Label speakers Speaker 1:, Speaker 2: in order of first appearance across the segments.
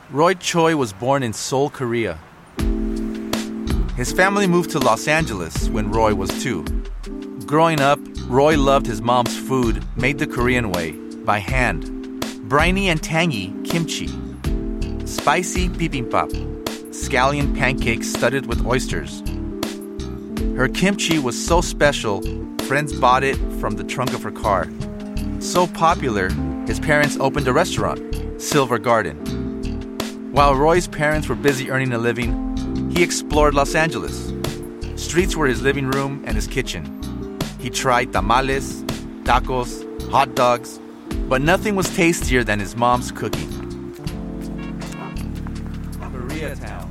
Speaker 1: Roy Choi was born in Seoul, Korea. His family moved to Los Angeles when Roy was 2. Growing up, Roy loved his mom's food made the Korean way, by hand. Briny and tangy kimchi, spicy bibimbap, scallion pancakes studded with oysters. Her kimchi was so special, friends bought it from the trunk of her car. So popular, his parents opened a restaurant, Silver Garden. While Roy's parents were busy earning a living, he explored Los Angeles. Streets were his living room and his kitchen. He tried tamales, tacos, hot dogs, but nothing was tastier than his mom's cooking. Koreatown.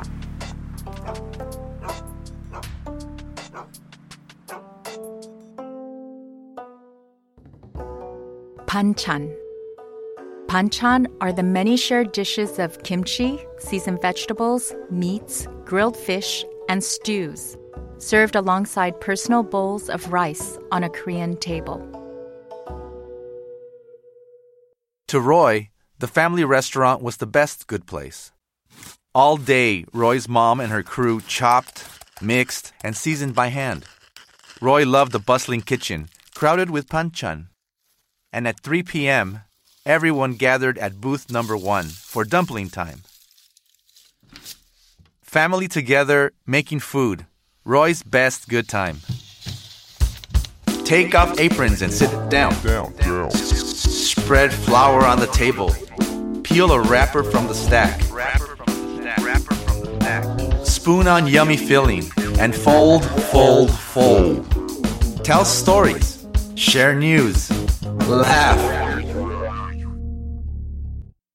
Speaker 2: Banchan. Banchan are the many shared dishes of kimchi, seasoned vegetables, meats, grilled fish, and stews, served alongside personal bowls of rice on a Korean table.
Speaker 1: To Roy, the family restaurant was the best good place. All day, Roy's mom and her crew chopped, mixed, and seasoned by hand. Roy loved the bustling kitchen, crowded with banchan. And at 3 p.m., everyone gathered at booth number 1 for dumpling time. Family together, making food. Roy's best good time. Take off aprons and sit down. Spread flour on the table. Peel a wrapper from the stack. Spoon on yummy filling. And fold, fold, fold. Tell stories. Share news. Laugh.